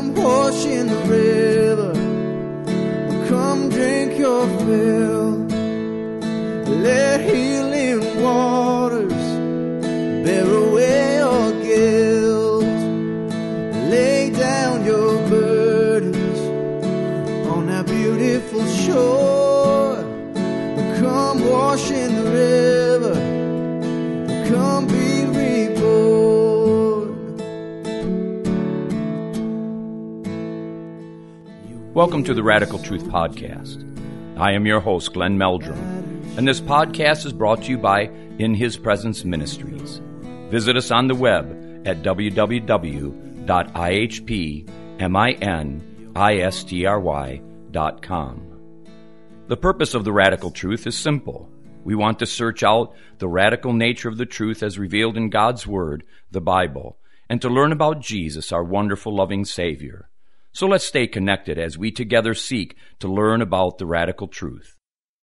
Come wash in the river, come drink your fill. Let healing waters bear away your guilt. Lay down your burdens on that beautiful shore. Come wash in the river, come be reborn. Welcome to the Radical Truth Podcast. I am your host, Glenn Meldrum, and this podcast is brought to you by In His Presence Ministries. Visit us on the web at www.ihpministry.com. The purpose of the Radical Truth is simple. We want to search out the radical nature of the truth as revealed in God's Word, the Bible, and to learn about Jesus, our wonderful, loving Savior. So let's stay connected as we together seek to learn about the radical truth.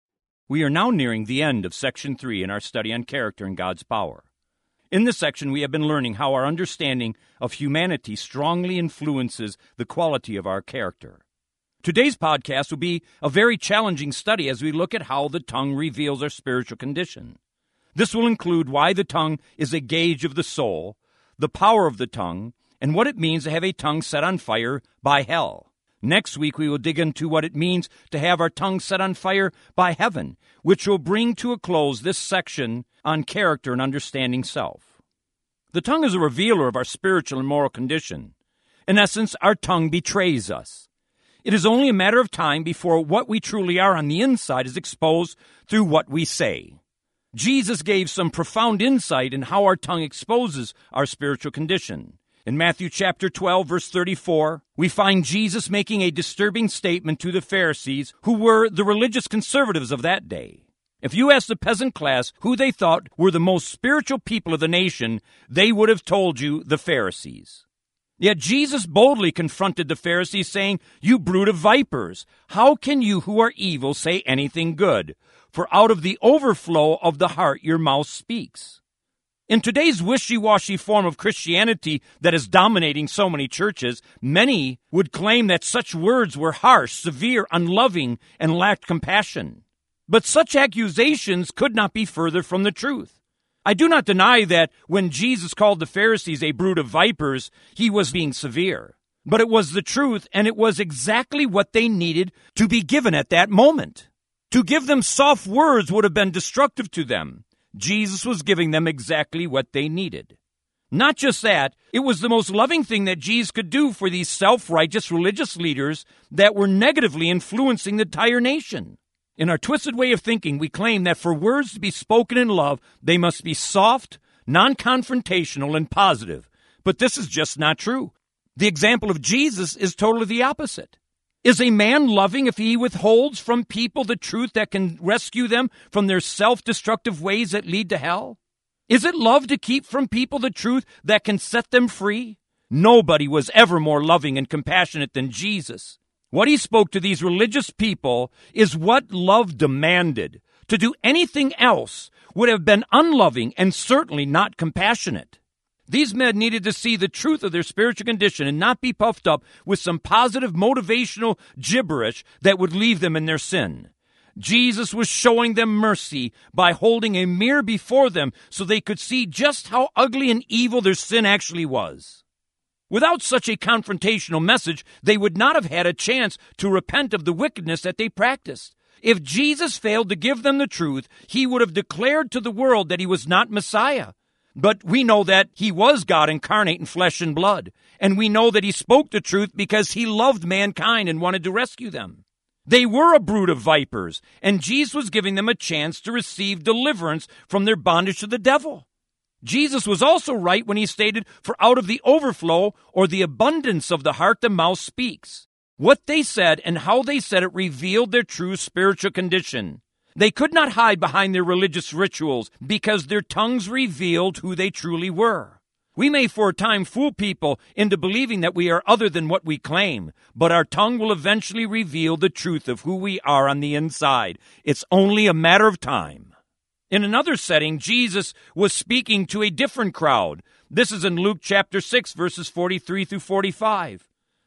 We are now nearing the end of Section 3 in our study on character and God's power. In this section, we have been learning how our understanding of humanity strongly influences the quality of our character. Today's podcast will be a very challenging study as we look at how the tongue reveals our spiritual condition. This will include why the tongue is a gauge of the soul, the power of the tongue, and what it means to have a tongue set on fire by hell. Next week, we will dig into what it means to have our tongue set on fire by heaven, which will bring to a close this section on character and understanding self. The tongue is a revealer of our spiritual and moral condition. In essence, our tongue betrays us. It is only a matter of time before what we truly are on the inside is exposed through what we say. Jesus gave some profound insight in how our tongue exposes our spiritual condition. In Matthew chapter 12, verse 34, we find Jesus making a disturbing statement to the Pharisees, who were the religious conservatives of that day. If you asked the peasant class who they thought were the most spiritual people of the nation, they would have told you the Pharisees. Yet Jesus boldly confronted the Pharisees, saying, "You brood of vipers, how can you who are evil say anything good? For out of the overflow of the heart your mouth speaks." In today's wishy-washy form of Christianity that is dominating so many churches, many would claim that such words were harsh, severe, unloving, and lacked compassion. But such accusations could not be further from the truth. I do not deny that when Jesus called the Pharisees a brood of vipers, he was being severe. But it was the truth, and it was exactly what they needed to be given at that moment. To give them soft words would have been destructive to them. Jesus was giving them exactly what they needed. Not just that, it was the most loving thing that Jesus could do for these self-righteous religious leaders that were negatively influencing the entire nation. In our twisted way of thinking, we claim that for words to be spoken in love, they must be soft, non-confrontational, and positive. But this is just not true. The example of Jesus is totally the opposite. Is a man loving if he withholds from people the truth that can rescue them from their self-destructive ways that lead to hell? Is it love to keep from people the truth that can set them free? Nobody was ever more loving and compassionate than Jesus. What he spoke to these religious people is what love demanded. To do anything else would have been unloving and certainly not compassionate. These men needed to see the truth of their spiritual condition and not be puffed up with some positive motivational gibberish that would leave them in their sin. Jesus was showing them mercy by holding a mirror before them so they could see just how ugly and evil their sin actually was. Without such a confrontational message, they would not have had a chance to repent of the wickedness that they practiced. If Jesus failed to give them the truth, he would have declared to the world that he was not Messiah. But we know that he was God incarnate in flesh and blood. And we know that he spoke the truth because he loved mankind and wanted to rescue them. They were a brood of vipers, and Jesus was giving them a chance to receive deliverance from their bondage to the devil. Jesus was also right when he stated, "For out of the overflow or the abundance of the heart the mouth speaks." What they said and how they said it revealed their true spiritual condition. They could not hide behind their religious rituals because their tongues revealed who they truly were. We may for a time fool people into believing that we are other than what we claim, but our tongue will eventually reveal the truth of who we are on the inside. It's only a matter of time. In another setting, Jesus was speaking to a different crowd. This is in Luke chapter 6, verses 43 through 45.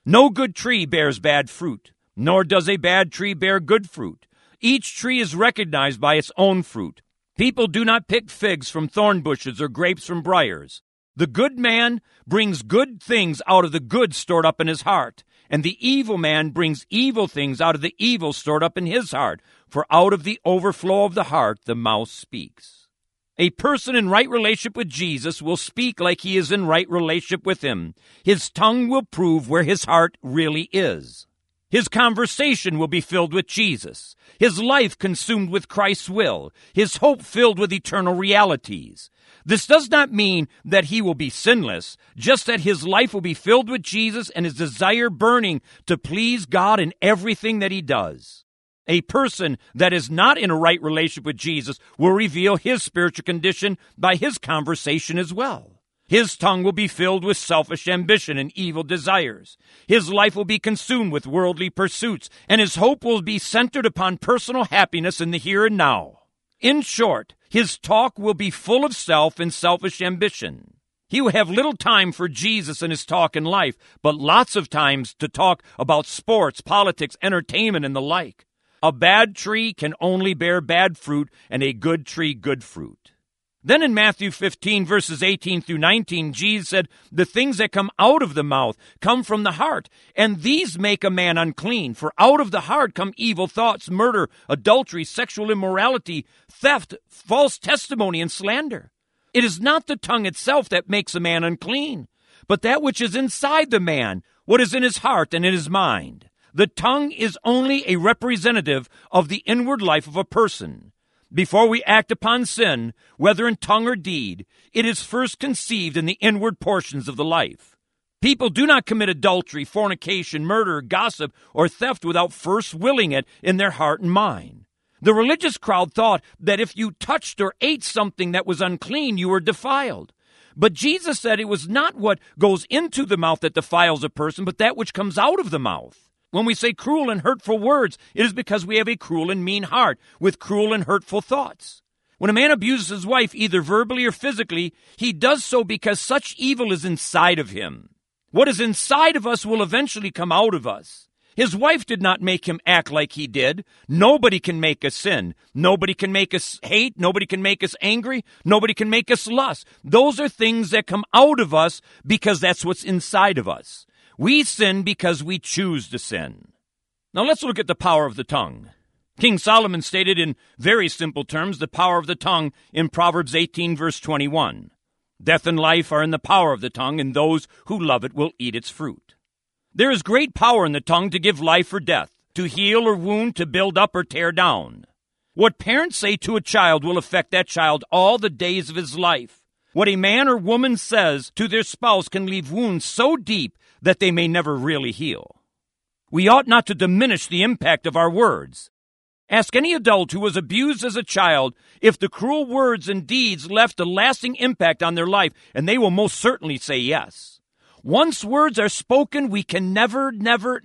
No good tree bears bad fruit, nor does a bad tree bear good fruit. Each tree is recognized by its own fruit. People do not pick figs from thorn bushes or grapes from briars. The good man brings good things out of the good stored up in his heart, and the evil man brings evil things out of the evil stored up in his heart. For out of the overflow of the heart the mouth speaks. A person in right relationship with Jesus will speak like he is in right relationship with him. His tongue will prove where his heart really is. His conversation will be filled with Jesus, his life consumed with Christ's will, his hope filled with eternal realities. This does not mean that he will be sinless, just that his life will be filled with Jesus and his desire burning to please God in everything that he does. A person that is not in a right relationship with Jesus will reveal his spiritual condition by his conversation as well. His tongue will be filled with selfish ambition and evil desires. His life will be consumed with worldly pursuits, and his hope will be centered upon personal happiness in the here and now. In short, his talk will be full of self and selfish ambition. He will have little time for Jesus in his talk and life, but lots of times to talk about sports, politics, entertainment, and the like. A bad tree can only bear bad fruit, and a good tree good fruit. Then in Matthew 15, verses 18 through 19, Jesus said, the things that come out of the mouth come from the heart, and these make a man unclean. For out of the heart come evil thoughts, murder, adultery, sexual immorality, theft, false testimony, and slander. It is not the tongue itself that makes a man unclean, but that which is inside the man, what is in his heart and in his mind. The tongue is only a representative of the inward life of a person. Before we act upon sin, whether in tongue or deed, it is first conceived in the inward portions of the life. People do not commit adultery, fornication, murder, gossip, or theft without first willing it in their heart and mind. The religious crowd thought that if you touched or ate something that was unclean, you were defiled. But Jesus said it was not what goes into the mouth that defiles a person, but that which comes out of the mouth. When we say cruel and hurtful words, it is because we have a cruel and mean heart with cruel and hurtful thoughts. When a man abuses his wife, either verbally or physically, he does so because such evil is inside of him. What is inside of us will eventually come out of us. His wife did not make him act like he did. Nobody can make us sin. Nobody can make us hate. Nobody can make us angry. Nobody can make us lust. Those are things that come out of us because that's what's inside of us. We sin because we choose to sin. Now let's look at the power of the tongue. King Solomon stated in very simple terms the power of the tongue in Proverbs 18, verse 21. Death and life are in the power of the tongue, and those who love it will eat its fruit. There is great power in the tongue to give life or death, to heal or wound, to build up or tear down. What parents say to a child will affect that child all the days of his life. What a man or woman says to their spouse can leave wounds so deep that they may never really heal. We ought not to diminish the impact of our words. Ask any adult who was abused as a child if the cruel words and deeds left a lasting impact on their life, and they will most certainly say yes. Once words are spoken, we can never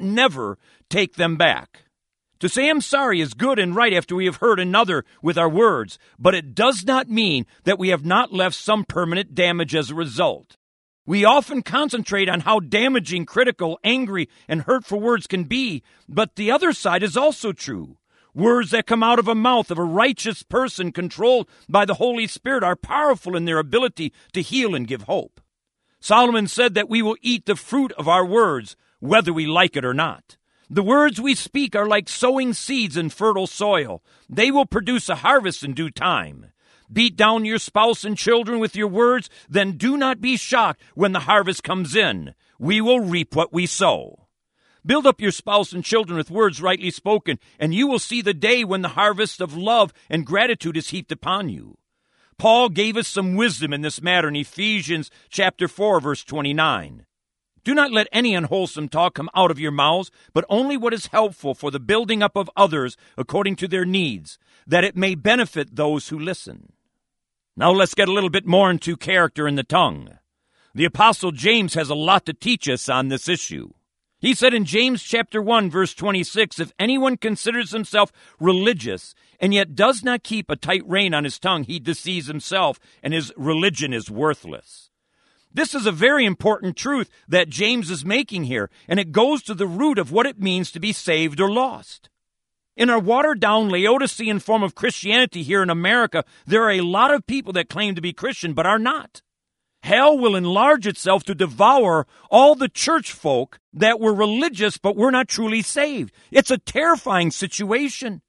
take them back. To say I'm sorry is good and right after we have hurt another with our words, but it does not mean that we have not left some permanent damage as a result. We often concentrate on how damaging, critical, angry, and hurtful words can be, but the other side is also true. Words that come out of a mouth of a righteous person controlled by the Holy Spirit are powerful in their ability to heal and give hope. Solomon said that we will eat the fruit of our words, whether we like it or not. The words we speak are like sowing seeds in fertile soil. They will produce a harvest in due time. Beat down your spouse and children with your words, then do not be shocked when the harvest comes in. We will reap what we sow. Build up your spouse and children with words rightly spoken, and you will see the day when the harvest of love and gratitude is heaped upon you. Paul gave us some wisdom in this matter in Ephesians chapter 4, verse 29. Do not let any unwholesome talk come out of your mouths, but only what is helpful for the building up of others according to their needs, that it may benefit those who listen. Now let's get a little bit more into character in the tongue. The Apostle James has a lot to teach us on this issue. He said in James chapter 1, verse 26, if anyone considers himself religious and yet does not keep a tight rein on his tongue, he deceives himself, and his religion is worthless. This is a very important truth that James is making here, and it goes to the root of what it means to be saved or lost. In our watered-down Laodicean form of Christianity here in America, there are a lot of people that claim to be Christian but are not. Hell will enlarge itself to devour all the church folk that were religious but were not truly saved. It's a terrifying situation.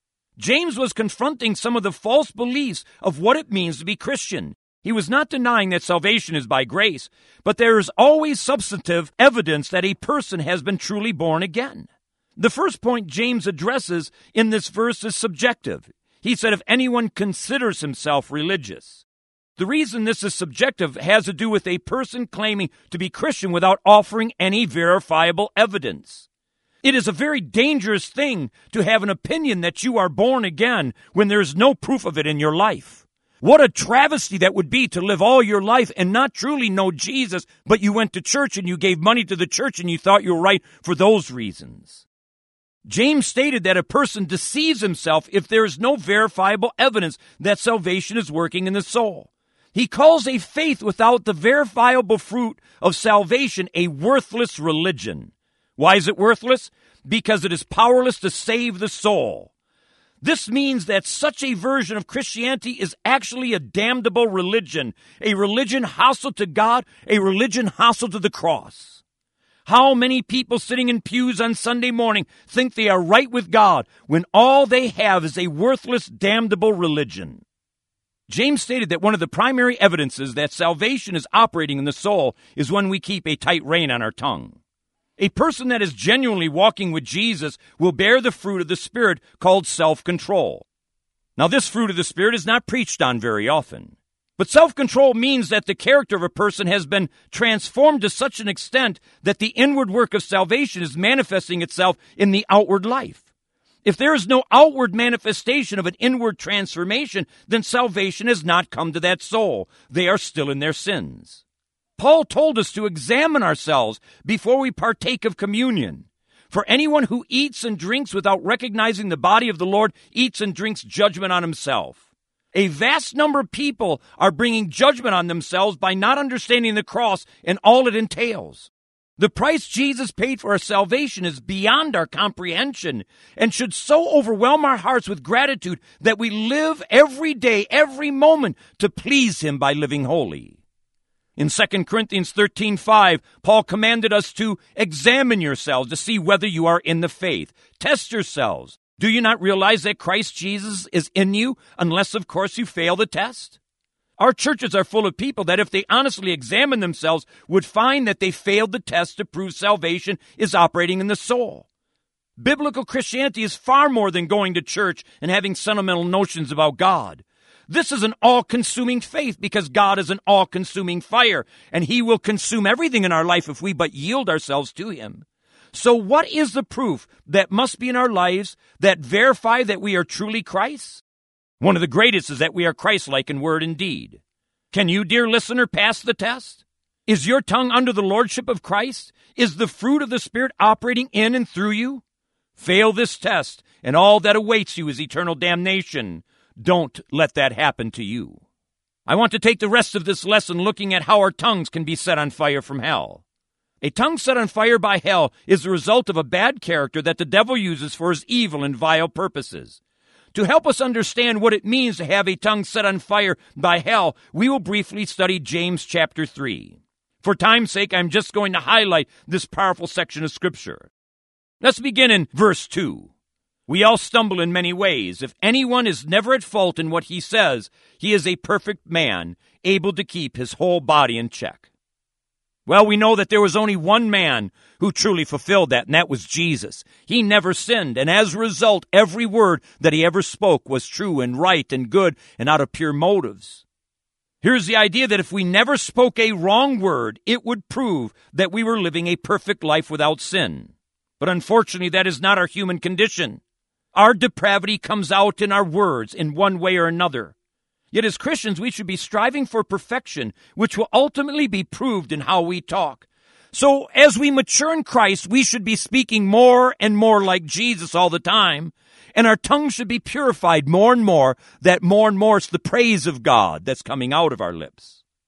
James was confronting some of the false beliefs of what it means to be Christian. He was not denying that salvation is by grace, but there is always substantive evidence that a person has been truly born again. The first point James addresses in this verse is subjective. He said, if anyone considers himself religious. The reason this is subjective has to do with a person claiming to be Christian without offering any verifiable evidence. It is a very dangerous thing to have an opinion that you are born again when there is no proof of it in your life. What a travesty that would be to live all your life and not truly know Jesus, but you went to church and you gave money to the church and you thought you were right for those reasons. James stated that a person deceives himself if there is no verifiable evidence that salvation is working in the soul. He calls a faith without the verifiable fruit of salvation a worthless religion. Why is it worthless? Because it is powerless to save the soul. This means that such a version of Christianity is actually a damnable religion, a religion hostile to God, a religion hostile to the cross. How many people sitting in pews on Sunday morning think they are right with God when all they have is a worthless, damnable religion? James stated that one of the primary evidences that salvation is operating in the soul is when we keep a tight rein on our tongue. A person that is genuinely walking with Jesus will bear the fruit of the Spirit called self-control. Now, this fruit of the Spirit is not preached on very often. But self-control means that the character of a person has been transformed to such an extent that the inward work of salvation is manifesting itself in the outward life. If there is no outward manifestation of an inward transformation, then salvation has not come to that soul. They are still in their sins. Paul told us to examine ourselves before we partake of communion. For anyone who eats and drinks without recognizing the body of the Lord eats and drinks judgment on himself. A vast number of people are bringing judgment on themselves by not understanding the cross and all it entails. The price Jesus paid for our salvation is beyond our comprehension and should so overwhelm our hearts with gratitude that we live every day, every moment to please Him by living holy. In 2 Corinthians 13:5, Paul commanded us to examine yourselves to see whether you are in the faith. Test yourselves. Do you not realize that Christ Jesus is in you, unless, of course, you fail the test? Our churches are full of people that, if they honestly examine themselves, would find that they failed the test to prove salvation is operating in the soul. Biblical Christianity is far more than going to church and having sentimental notions about God. This is an all-consuming faith because God is an all-consuming fire, and He will consume everything in our life if we but yield ourselves to Him. So what is the proof that must be in our lives that verify that we are truly Christ? One of the greatest is that we are Christ-like in word and deed. Can you, dear listener, pass the test? Is your tongue under the lordship of Christ? Is the fruit of the Spirit operating in and through you? Fail this test, and all that awaits you is eternal damnation. Don't let that happen to you. I want to take the rest of this lesson looking at how our tongues can be set on fire from hell. A tongue set on fire by hell is the result of a bad character that the devil uses for his evil and vile purposes. To help us understand what it means to have a tongue set on fire by hell, we will briefly study James chapter 3. For time's sake, I'm just going to highlight this powerful section of Scripture. Let's begin in verse 2. We all stumble in many ways. If anyone is never at fault in what he says, he is a perfect man, able to keep his whole body in check. Well, we know that there was only one man who truly fulfilled that, and that was Jesus. He never sinned, and as a result, every word that he ever spoke was true and right and good and out of pure motives. Here's the idea that if we never spoke a wrong word, it would prove that we were living a perfect life without sin. But unfortunately, that is not our human condition. Our depravity comes out in our words in one way or another. Yet as Christians, we should be striving for perfection, which will ultimately be proved in how we talk. So as we mature in Christ, we should be speaking more and more like Jesus all the time, and our tongue should be purified more and more, that more and more it's the praise of God that's coming out of our lips.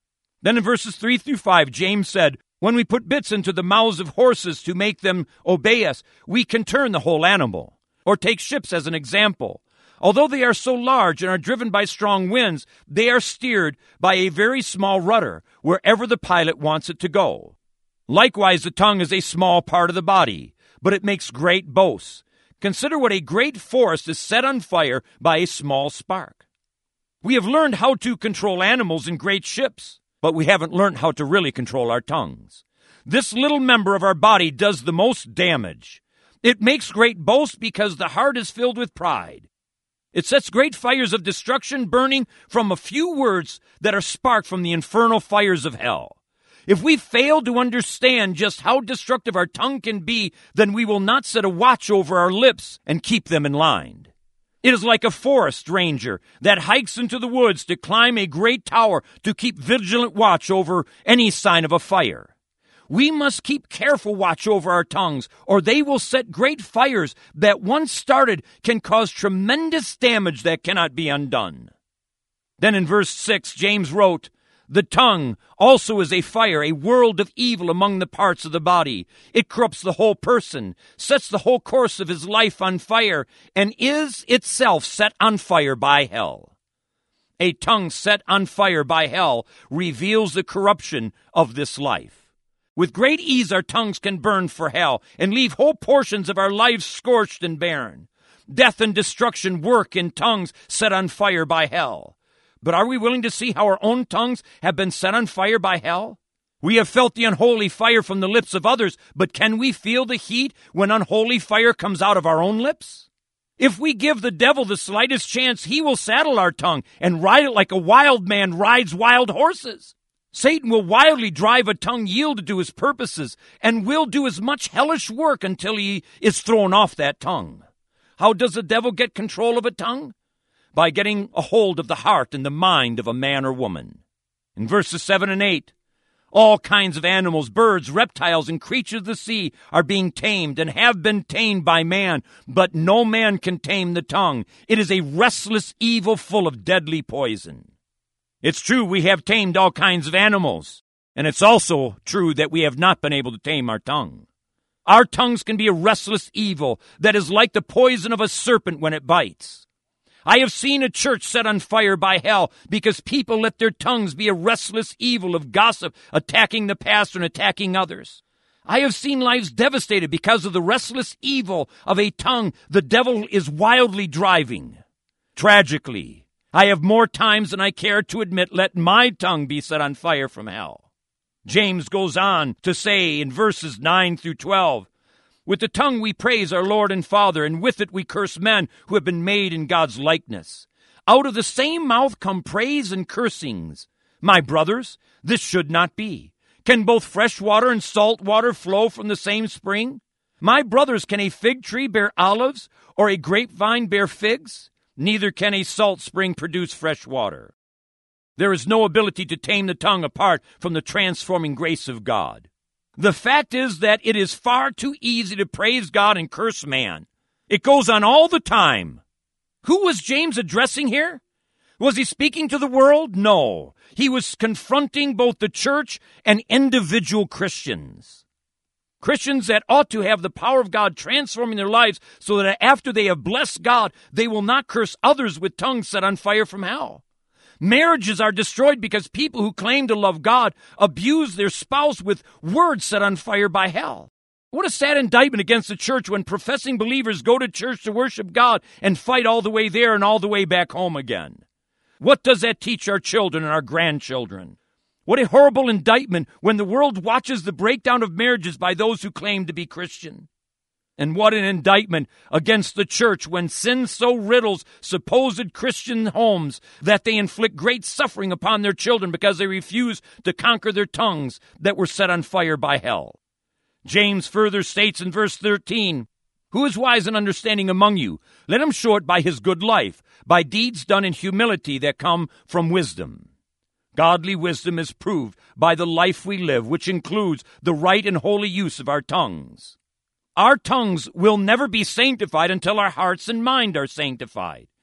Then in verses 3 through 5, James said, when we put bits into the mouths of horses to make them obey us, we can turn the whole animal. Or take ships as an example. Although they are so large and are driven by strong winds, they are steered by a very small rudder, wherever the pilot wants it to go. Likewise, the tongue is a small part of the body, but it makes great boasts. Consider what a great forest is set on fire by a small spark. We have learned how to control animals in great ships, but we haven't learned how to really control our tongues. This little member of our body does the most damage. It makes great boast because the heart is filled with pride. It sets great fires of destruction burning from a few words that are sparked from the infernal fires of hell. If we fail to understand just how destructive our tongue can be, then we will not set a watch over our lips and keep them in line. It is like a forest ranger that hikes into the woods to climb a great tower to keep vigilant watch over any sign of a fire. We must keep careful watch over our tongues, or they will set great fires that once started can cause tremendous damage that cannot be undone. Then in verse 6, James wrote, the tongue also is a fire, a world of evil among the parts of the body. It corrupts the whole person, sets the whole course of his life on fire, and is itself set on fire by hell. A tongue set on fire by hell reveals the corruption of this life. With great ease our tongues can burn for hell and leave whole portions of our lives scorched and barren. Death and destruction work in tongues set on fire by hell. But are we willing to see how our own tongues have been set on fire by hell? We have felt the unholy fire from the lips of others, but can we feel the heat when unholy fire comes out of our own lips? If we give the devil the slightest chance, he will saddle our tongue and ride it like a wild man rides wild horses. Satan will wildly drive a tongue yielded to his purposes and will do as much hellish work until he is thrown off that tongue. How does the devil get control of a tongue? By getting a hold of the heart and the mind of a man or woman. In verses 7 and 8, all kinds of animals, birds, reptiles, and creatures of the sea are being tamed and have been tamed by man, but no man can tame the tongue. It is a restless evil full of deadly poison. It's true we have tamed all kinds of animals, and it's also true that we have not been able to tame our tongue. Our tongues can be a restless evil that is like the poison of a serpent when it bites. I have seen a church set on fire by hell because people let their tongues be a restless evil of gossip, attacking the pastor and attacking others. I have seen lives devastated because of the restless evil of a tongue the devil is wildly driving. Tragically, I have more times than I care to admit let my tongue be set on fire from hell. James goes on to say in verses 9 through 12, with the tongue we praise our Lord and Father, and with it we curse men who have been made in God's likeness. Out of the same mouth come praise and cursings. My brothers, this should not be. Can both fresh water and salt water flow from the same spring? My brothers, can a fig tree bear olives, or a grapevine bear figs? Neither can a salt spring produce fresh water. There is no ability to tame the tongue apart from the transforming grace of God. The fact is that it is far too easy to praise God and curse man. It goes on all the time. Who was James addressing here? Was he speaking to the world? No. He was confronting both the church and individual Christians. Christians that ought to have the power of God transforming their lives so that after they have blessed God, they will not curse others with tongues set on fire from hell. Marriages are destroyed because people who claim to love God abuse their spouse with words set on fire by hell. What a sad indictment against the church when professing believers go to church to worship God and fight all the way there and all the way back home again. What does that teach our children and our grandchildren? What a horrible indictment when the world watches the breakdown of marriages by those who claim to be Christian. And what an indictment against the church when sin so riddles supposed Christian homes that they inflict great suffering upon their children because they refuse to conquer their tongues that were set on fire by hell. James further states in verse 13, who is wise and understanding among you? Let him show it by his good life, by deeds done in humility that come from wisdom. Godly wisdom is proved by the life we live, which includes the right and holy use of our tongues. Our tongues will never be sanctified until our hearts and mind are sanctified.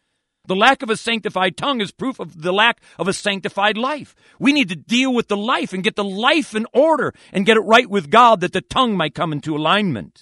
The lack of a sanctified tongue is proof of the lack of a sanctified life. We need to deal with the life and get the life in order and get it right with God that the tongue might come into alignment.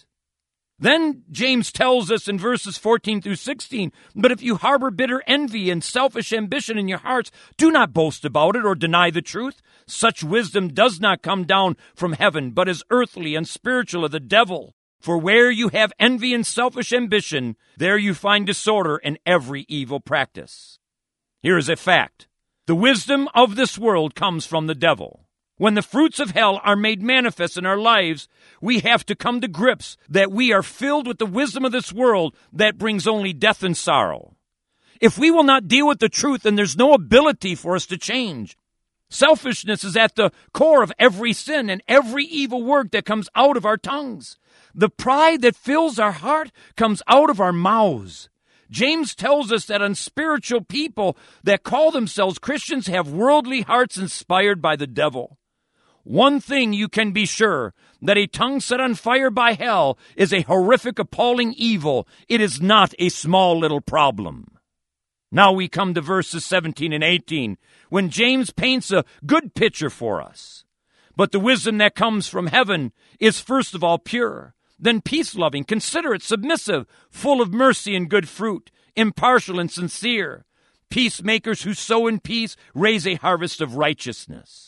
Then James tells us in verses 14 through 16, but if you harbor bitter envy and selfish ambition in your hearts, do not boast about it or deny the truth. Such wisdom does not come down from heaven, but is earthly and spiritual of the devil. For where you have envy and selfish ambition, there you find disorder and every evil practice. Here is a fact. The wisdom of this world comes from the devil. When the fruits of hell are made manifest in our lives, we have to come to grips that we are filled with the wisdom of this world that brings only death and sorrow. If we will not deal with the truth, then there's no ability for us to change. Selfishness is at the core of every sin and every evil work that comes out of our tongues. The pride that fills our heart comes out of our mouths. James tells us that unspiritual people that call themselves Christians have worldly hearts inspired by the devil. One thing you can be sure, that a tongue set on fire by hell is a horrific, appalling evil. It is not a small little problem. Now we come to verses 17 and 18, when James paints a good picture for us. But the wisdom that comes from heaven is first of all pure, then peace-loving, considerate, submissive, full of mercy and good fruit, impartial and sincere. Peacemakers who sow in peace raise a harvest of righteousness.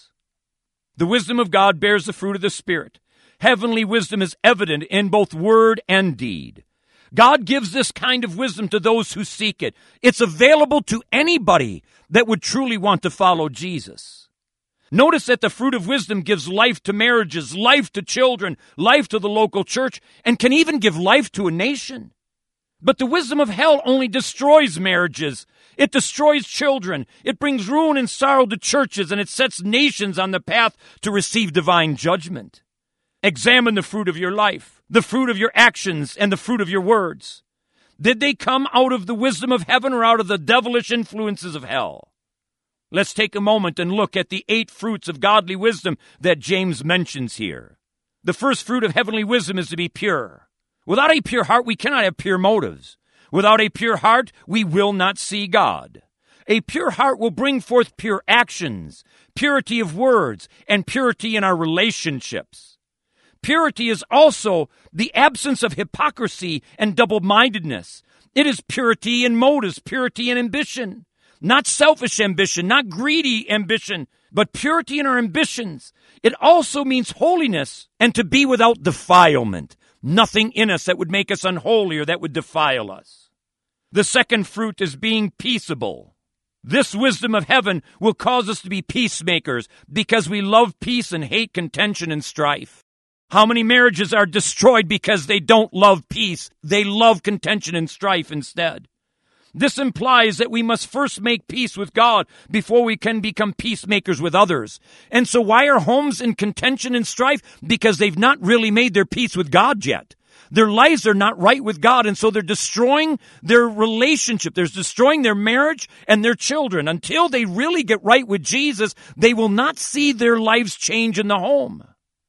The wisdom of God bears the fruit of the Spirit. Heavenly wisdom is evident in both word and deed. God gives this kind of wisdom to those who seek it. It's available to anybody that would truly want to follow Jesus. Notice that the fruit of wisdom gives life to marriages, life to children, life to the local church, and can even give life to a nation. But the wisdom of hell only destroys marriages. It destroys children. It brings ruin and sorrow to churches, and it sets nations on the path to receive divine judgment. Examine the fruit of your life, the fruit of your actions, and the fruit of your words. Did they come out of the wisdom of heaven or out of the devilish influences of hell? Let's take a moment and look at the 8 fruits of godly wisdom that James mentions here. The first fruit of heavenly wisdom is to be pure. Without a pure heart, we cannot have pure motives. Without a pure heart, we will not see God. A pure heart will bring forth pure actions, purity of words, and purity in our relationships. Purity is also the absence of hypocrisy and double-mindedness. It is purity in motives, purity in ambition. Not selfish ambition, not greedy ambition, but purity in our ambitions. It also means holiness and to be without defilement. Nothing in us that would make us unholy or that would defile us. The second fruit is being peaceable. This wisdom of heaven will cause us to be peacemakers because we love peace and hate contention and strife. How many marriages are destroyed because they don't love peace? They love contention and strife instead. This implies that we must first make peace with God before we can become peacemakers with others. And so why are homes in contention and strife? Because they've not really made their peace with God yet. Their lives are not right with God, and so they're destroying their relationship. They're destroying their marriage and their children. Until they really get right with Jesus, they will not see their lives change in the home.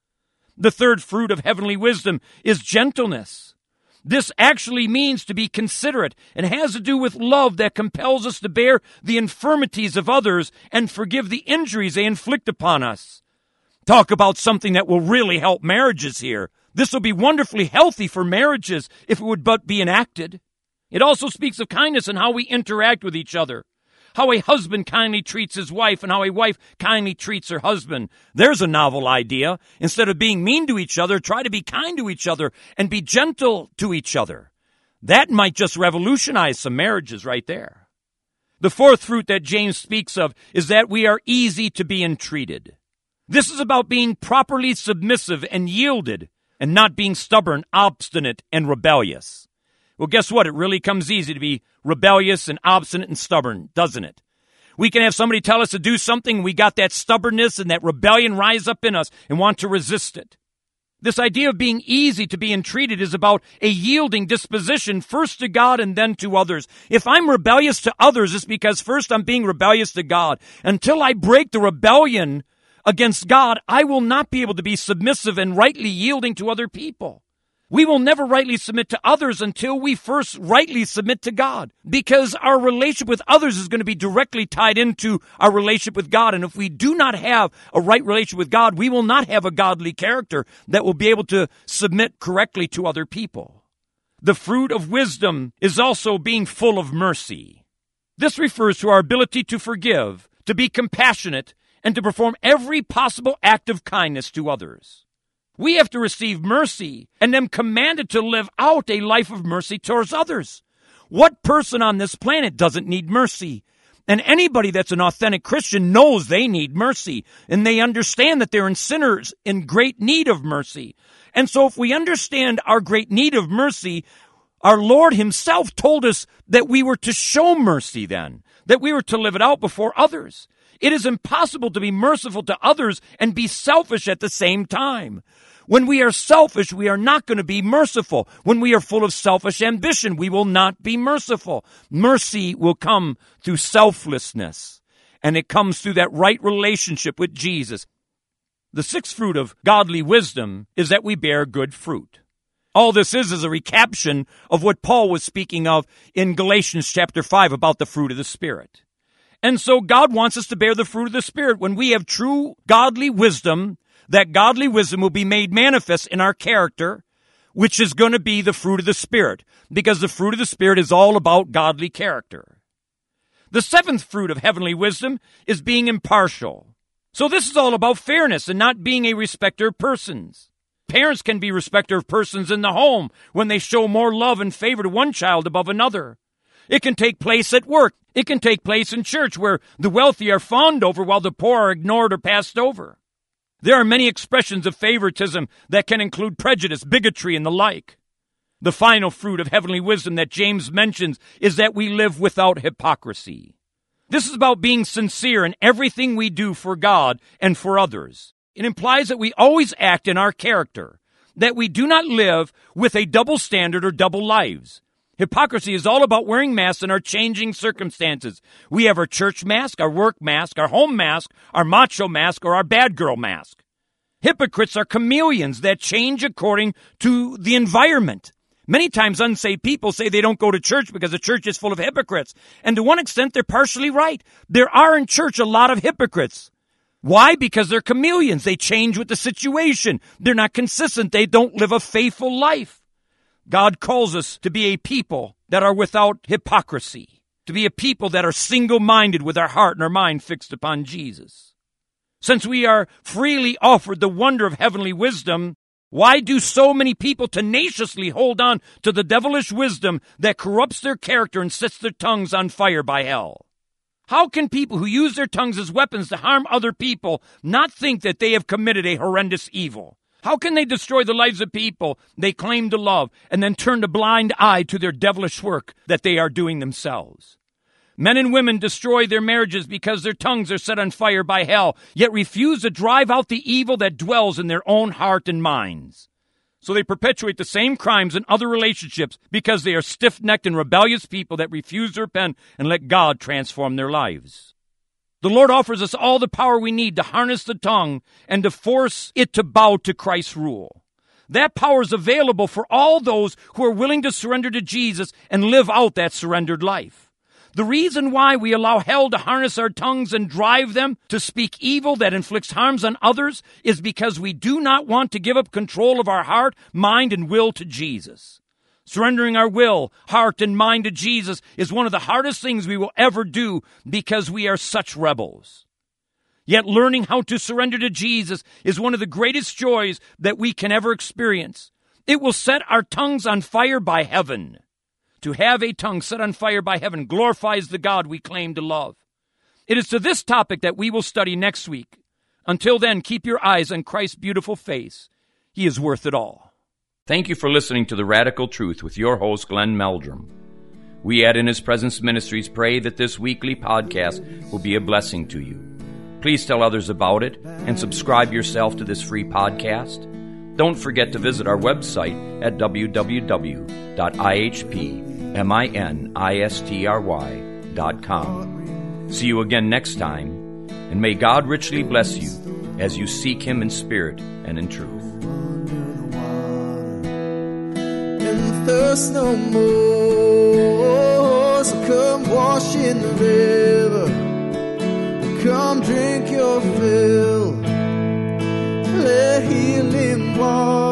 The third fruit of heavenly wisdom is gentleness. This actually means to be considerate and has to do with love that compels us to bear the infirmities of others and forgive the injuries they inflict upon us. Talk about something that will really help marriages here. This will be wonderfully healthy for marriages if it would but be enacted. It also speaks of kindness and how we interact with each other. How a husband kindly treats his wife and how a wife kindly treats her husband. There's a novel idea. Instead of being mean to each other, try to be kind to each other and be gentle to each other. That might just revolutionize some marriages right there. The fourth fruit that James speaks of is that we are easy to be entreated. This is about being properly submissive and yielded and not being stubborn, obstinate, and rebellious. Well, guess what? It really comes easy to be rebellious and obstinate and stubborn, doesn't it? We can have somebody tell us to do something, we got that stubbornness and that rebellion rise up in us and want to resist it. This idea of being easy to be entreated is about a yielding disposition, first to God and then to others. If I'm rebellious to others, it's because first I'm being rebellious to God. Until I break the rebellion against God, I will not be able to be submissive and rightly yielding to other people. We will never rightly submit to others until we first rightly submit to God, because our relationship with others is going to be directly tied into our relationship with God. And if we do not have a right relationship with God, we will not have a godly character that will be able to submit correctly to other people. The fruit of wisdom is also being full of mercy. This refers to our ability to forgive, to be compassionate, and to perform every possible act of kindness to others. We have to receive mercy and am commanded to live out a life of mercy towards others. What person on this planet doesn't need mercy? And anybody that's an authentic Christian knows they need mercy, and they understand that they're sinners in great need of mercy. And so if we understand our great need of mercy, our Lord himself told us that we were to show mercy then, that we were to live it out before others. It is impossible to be merciful to others and be selfish at the same time. When we are selfish, we are not going to be merciful. When we are full of selfish ambition, we will not be merciful. Mercy will come through selflessness, and it comes through that right relationship with Jesus. The sixth fruit of godly wisdom is that we bear good fruit. All this is a recaption of what Paul was speaking of in Galatians chapter 5 about the fruit of the Spirit. And so God wants us to bear the fruit of the Spirit. When we have true godly wisdom, that godly wisdom will be made manifest in our character, which is going to be the fruit of the Spirit, because the fruit of the Spirit is all about godly character. The seventh fruit of heavenly wisdom is being impartial. So this is all about fairness and not being a respecter of persons. Parents can be respecter of persons in the home when they show more love and favor to one child above another. It can take place at work. It can take place in church, where the wealthy are fawned over while the poor are ignored or passed over. There are many expressions of favoritism that can include prejudice, bigotry, and the like. The final fruit of heavenly wisdom that James mentions is that we live without hypocrisy. This is about being sincere in everything we do for God and for others. It implies that we always act in our character, that we do not live with a double standard or double lives. Hypocrisy is all about wearing masks in our changing circumstances. We have our church mask, our work mask, our home mask, our macho mask, or our bad girl mask. Hypocrites are chameleons that change according to the environment. Many times unsaved people say they don't go to church because the church is full of hypocrites. And to one extent, they're partially right. There are in church a lot of hypocrites. Why? Because they're chameleons. They change with the situation. They're not consistent. They don't live a faithful life. God calls us to be a people that are without hypocrisy, to be a people that are single-minded with our heart and our mind fixed upon Jesus. Since we are freely offered the wonder of heavenly wisdom, why do so many people tenaciously hold on to the devilish wisdom that corrupts their character and sets their tongues on fire by hell? How can people who use their tongues as weapons to harm other people not think that they have committed a horrendous evil? How can they destroy the lives of people they claim to love and then turn a blind eye to their devilish work that they are doing themselves? Men and women destroy their marriages because their tongues are set on fire by hell, yet refuse to drive out the evil that dwells in their own heart and minds. So they perpetuate the same crimes in other relationships because they are stiff-necked and rebellious people that refuse to repent and let God transform their lives. The Lord offers us all the power we need to harness the tongue and to force it to bow to Christ's rule. That power is available for all those who are willing to surrender to Jesus and live out that surrendered life. The reason why we allow hell to harness our tongues and drive them to speak evil that inflicts harms on others is because we do not want to give up control of our heart, mind, and will to Jesus. Surrendering our will, heart, and mind to Jesus is one of the hardest things we will ever do because we are such rebels. Yet learning how to surrender to Jesus is one of the greatest joys that we can ever experience. It will set our tongues on fire by heaven. To have a tongue set on fire by heaven glorifies the God we claim to love. It is to this topic that we will study next week. Until then, keep your eyes on Christ's beautiful face. He is worth it all. Thank you for listening to The Radical Truth with your host, Glenn Meldrum. We at In His Presence Ministries pray that this weekly podcast will be a blessing to you. Please tell others about it and subscribe yourself to this free podcast. Don't forget to visit our website at www.ihpministry.com. See you again next time, and may God richly bless you as you seek Him in spirit and in truth. thirst no more. So come wash in the river, come drink your fill. Let healing water